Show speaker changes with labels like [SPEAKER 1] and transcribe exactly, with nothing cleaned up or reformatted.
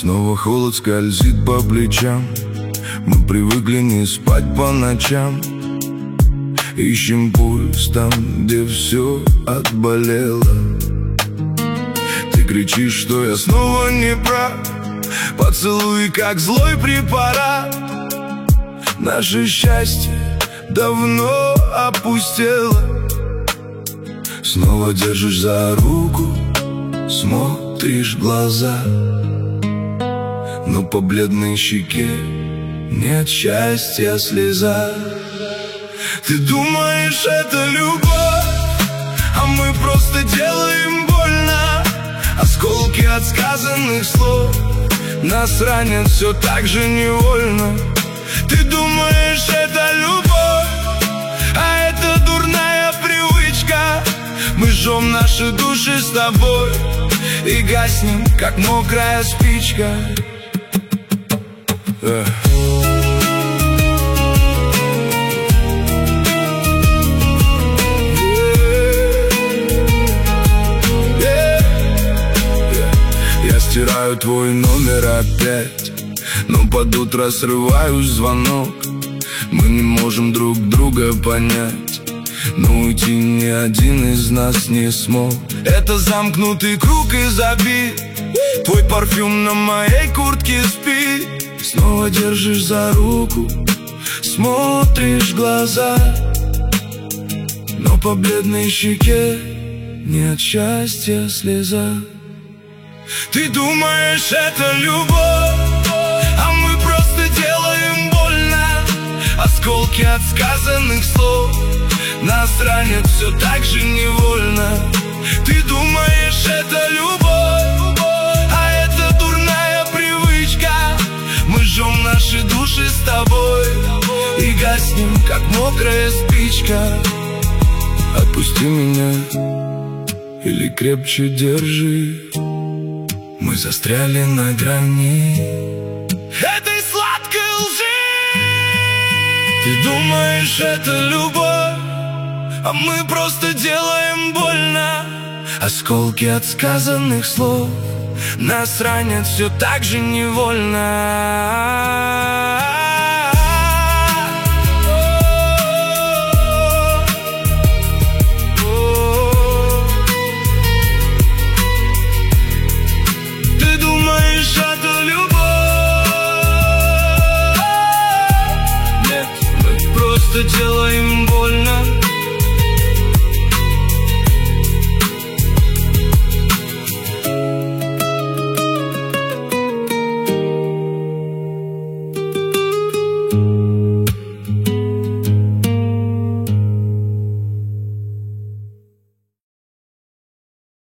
[SPEAKER 1] Снова холод скользит по плечам. Мы привыкли не спать по ночам. Ищем пульс там, где все отболело. Ты кричишь, что я снова не прав. Поцелуй, как злой препарат. Наше счастье давно опустело. Снова держишь за руку, смотришь в глаза, но по бледной щеке нет счастья, слеза. Ты думаешь, это любовь, а мы просто делаем больно. Осколки от сказанных слов нас ранят все так же невольно. Ты думаешь, это любовь, а это дурная привычка. Мы жжем наши души с тобой и гаснем, как мокрая спичка. Эх. Я стираю твой номер опять, но под утро срываю звонок. Мы не можем друг друга понять, но уйти ни один из нас не смог. Это замкнутый круг из обид. Твой парфюм на моей куртке спит. Снова держишь за руку, смотришь в глаза, но по бледной щеке нет счастья, слеза. Ты думаешь, это любовь, а мы просто делаем больно. Осколки от сказанных слов нас ранят все так же невольно. Ты думаешь, это любовь, а это дурная привычка. Мы жжем наши души с тобой и гаснем, как мокрая спичка. Отпусти меня или крепче держи. Мы застряли на грани этой сладкой лжи. Ты думаешь, это любовь, а мы просто делаем больно. Осколки от сказанных слов нас ранят все так же невольно.